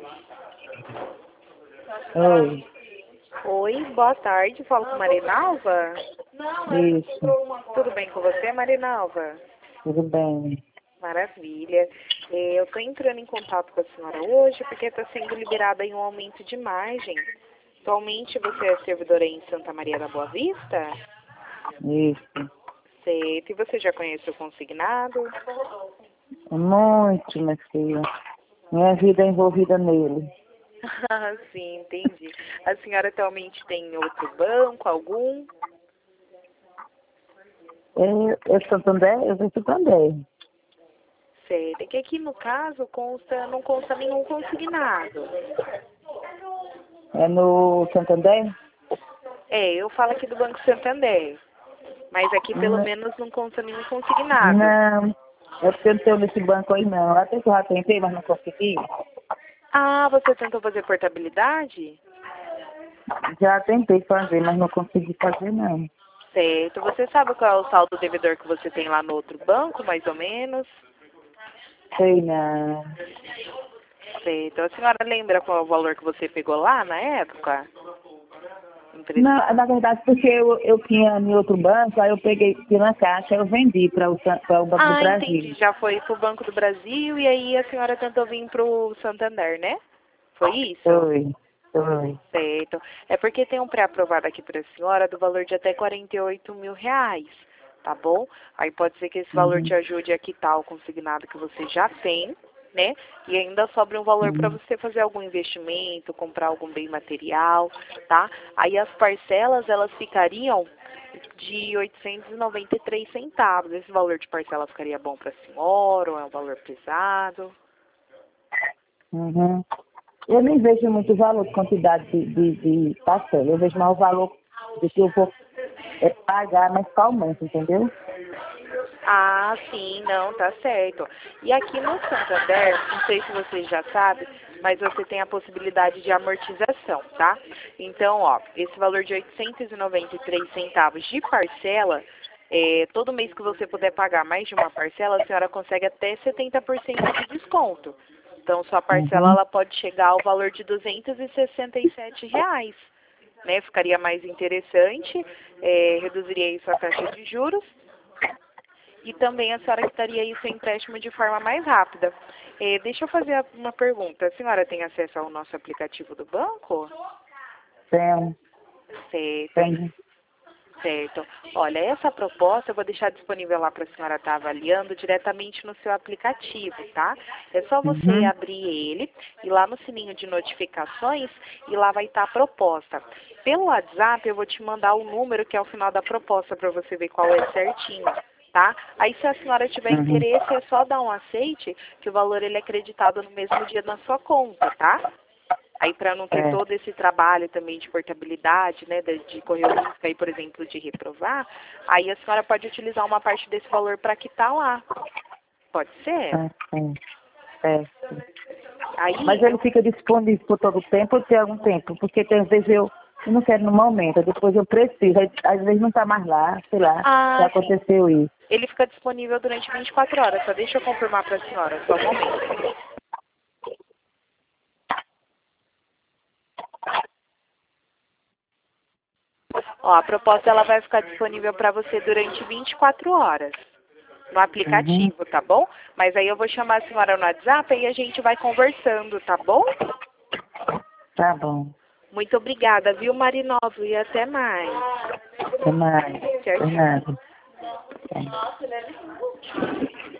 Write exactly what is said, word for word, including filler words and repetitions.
Oi, Oi, boa tarde. Falo com Marinalva. isso, Tudo bem com você, Marinalva? tudo bem. Maravilha. Eh, Eu estou entrando em contato com a senhora hoje porque está sendo liberado aí um aumento de margem. Atualmente você é servidora em Santa Maria da Boa Vista? Isso, Certo. E você já conhece o consignado? muito, minha filha. Minha vida é envolvida nele. Ah, sim, entendi. A senhora atualmente tem outro banco, algum? Eu, eu sou Santander, eu sou Santander. Certo. É que aqui no caso consta, não consta nenhum consignado. É no Santander? É, eu falo aqui do Banco Santander. Mas aqui pelo N- menos não consta nenhum consignado. Não, é porque eu não tenho nesse banco aí não. Até que eu já tentei, mas não consegui. Ah, você tentou fazer portabilidade? Já tentei fazer, mas não consegui fazer não. Certo. Você sabe qual é o saldo devedor que você tem lá no outro banco, mais ou menos? Sei não. Certo. A senhora lembra qual é o valor que você pegou lá na época? Não, Emprestado. na verdade, porque eu, eu tinha em outro banco, aí eu peguei, tinha na caixa, eu vendi para o, San- para o Banco do Ah, entendi. Brasil. Já foi pro Banco do Brasil e aí a senhora tentou vir pro Santander, né? Foi isso? Foi, foi. Certo. É porque tem um pré-aprovado aqui para a senhora do valor de até quarenta e oito mil reais, tá bom? Aí pode ser que esse valor te Uhum, ajude a quitar o consignado que você já tem, né? E ainda sobre um valor para uhum. você fazer algum investimento, comprar algum bem material, tá? Aí as parcelas, elas ficariam de oitocentos e noventa e três centavos. Esse valor de parcela ficaria bom para a senhora ou é um valor pesado? Uhum. Eu nem vejo muito valor de quantidade de, de, de parcela. Eu vejo mais o valor do que eu vou é, pagar mensalmente, entendeu? Ah, sim, não, tá certo. E aqui no Santander, não sei se você já sabe, mas você tem a possibilidade de amortização, tá? Então, ó, esse valor de oitocentos e noventa e três centavos de parcela, é, todo mês que você puder pagar mais de uma parcela, a senhora consegue até setenta por cento de desconto. Então, sua parcela Uhum. ela pode chegar ao valor de duzentos e sessenta e sete reais, né? Ficaria mais interessante, é, reduziria aí sua taxa de juros e também a senhora quitaria aí seu empréstimo de forma mais rápida. Eh, deixa eu fazer uma pergunta. A senhora tem acesso ao nosso aplicativo do banco? Tem, Certo, tem. certo. Olha, essa proposta eu vou deixar disponível lá para a senhora estar avaliando diretamente no seu aplicativo, tá? É só você Uhum. abrir ele, ir lá no sininho de notificações e lá vai estar a proposta. Pelo WhatsApp eu vou te mandar o número que é o final da proposta para você ver qual é certinho. Tá? Aí se a senhora tiver Uhum. interesse é só dar um aceite que o valor ele é acreditado no mesmo dia na sua conta, tá? Aí para não ter É. todo esse trabalho também de portabilidade, né, de, de correr o risco aí, por exemplo, de reprovar, aí a senhora pode utilizar uma parte desse valor para quitar lá. Pode ser? Ah, sim. Certo. Mas Aí ele eu fica disponível por todo o tempo ou tem algum tempo? Porque tem, às vezes eu, eu não quero no momento, depois eu preciso, aí, às vezes não está mais lá, sei lá, já Ah, sim. aconteceu isso. Ele fica disponível durante vinte e quatro horas. Só deixa eu confirmar para a senhora, só um momento. Ó, a proposta ela vai ficar disponível para você durante vinte e quatro horas no Uhum. aplicativo, tá bom? Mas aí eu vou chamar a senhora no WhatsApp e a gente vai conversando, tá bom? Tá bom. Muito obrigada, viu, Marinovo? E até mais. Até mais. Tchau, Por tchau. nada. Tá.